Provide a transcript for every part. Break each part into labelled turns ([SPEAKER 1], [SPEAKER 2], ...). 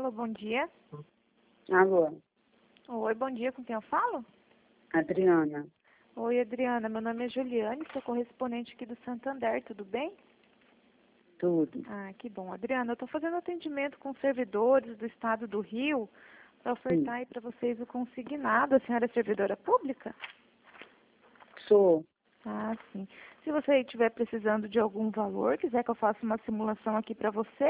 [SPEAKER 1] Alô, bom dia.
[SPEAKER 2] Alô,
[SPEAKER 1] Oi, bom dia, com quem eu falo?
[SPEAKER 2] Adriana.
[SPEAKER 1] Oi, Adriana, meu nome é Juliane, sou correspondente aqui do Santander, tudo bem?
[SPEAKER 2] Tudo.
[SPEAKER 1] Ah, que bom. Adriana, eu estou fazendo atendimento com servidores do estado do Rio para ofertar aí para vocês o consignado. A senhora é servidora pública?
[SPEAKER 2] Sou.
[SPEAKER 1] Ah, sim. Se você estiver precisando de algum valor, quiser que eu faça uma simulação aqui para você?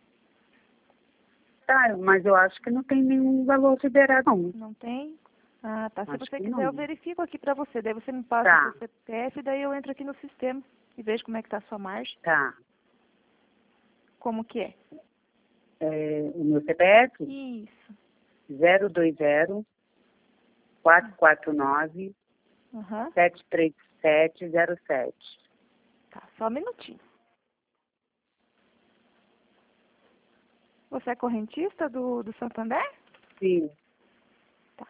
[SPEAKER 2] Tá, mas eu acho que não tem nenhum valor liberado, não.
[SPEAKER 1] Não tem? Ah, tá. Se
[SPEAKER 2] Acho
[SPEAKER 1] você
[SPEAKER 2] que
[SPEAKER 1] quiser,
[SPEAKER 2] não.
[SPEAKER 1] eu verifico aqui para você. Daí você me passa
[SPEAKER 2] Tá.
[SPEAKER 1] o seu CPF, daí eu entro aqui no sistema e vejo como é que está a sua margem.
[SPEAKER 2] Tá.
[SPEAKER 1] Como que é?
[SPEAKER 2] O meu CPF,
[SPEAKER 1] Isso.
[SPEAKER 2] 020 449
[SPEAKER 1] Aham.
[SPEAKER 2] 73707.
[SPEAKER 1] Tá, só um minutinho. Você é correntista do Santander?
[SPEAKER 2] Sim.
[SPEAKER 1] Tá.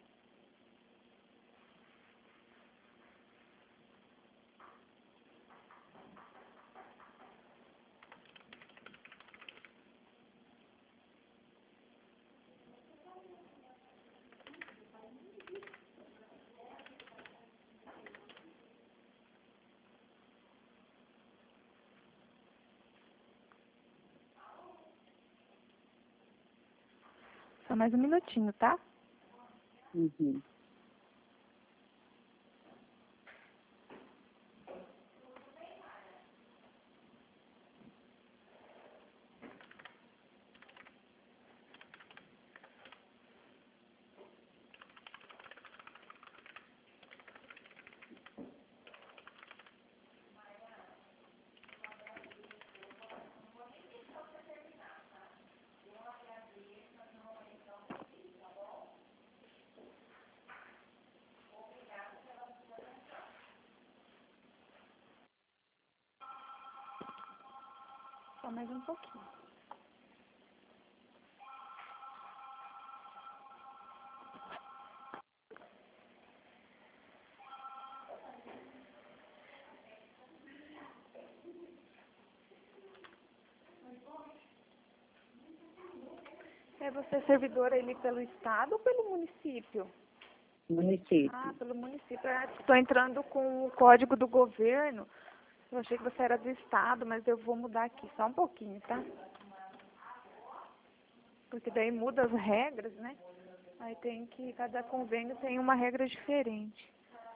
[SPEAKER 1] Só mais um minutinho, tá?
[SPEAKER 2] Uhum.
[SPEAKER 1] Só mais um pouquinho. Você é servidora ali pelo estado ou pelo município?
[SPEAKER 2] Município.
[SPEAKER 1] Ah, pelo município. Estou entrando com o código do governo. Eu achei que você era do estado, mas eu vou mudar aqui só um pouquinho, tá? Porque daí muda as regras, né? Aí cada convênio tem uma regra diferente.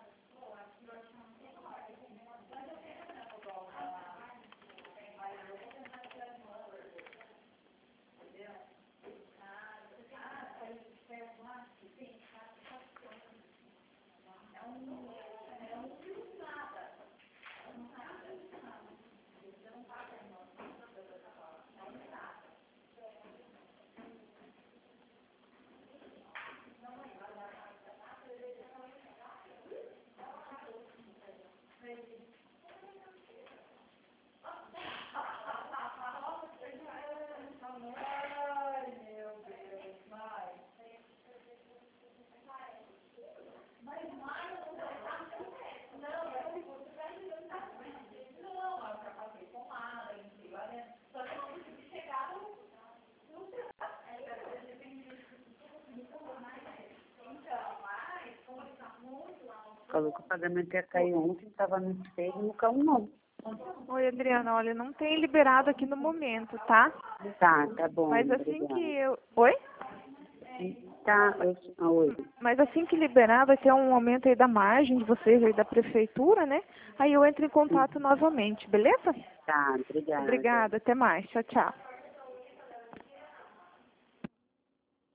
[SPEAKER 2] Falou que o pagamento ia cair ontem, estava no espelho e não caiu, não.
[SPEAKER 1] Oi, Adriana, olha, não tem liberado aqui no momento, tá?
[SPEAKER 2] Tá bom.
[SPEAKER 1] Mas assim
[SPEAKER 2] Obrigada.
[SPEAKER 1] que eu... Oi?
[SPEAKER 2] Tá, oi.
[SPEAKER 1] Mas assim que liberar, vai ter um aumento aí da margem de vocês aí da prefeitura, né? Aí eu entro em contato novamente, beleza?
[SPEAKER 2] Tá, obrigada.
[SPEAKER 1] Obrigada, até mais. Tchau, tchau.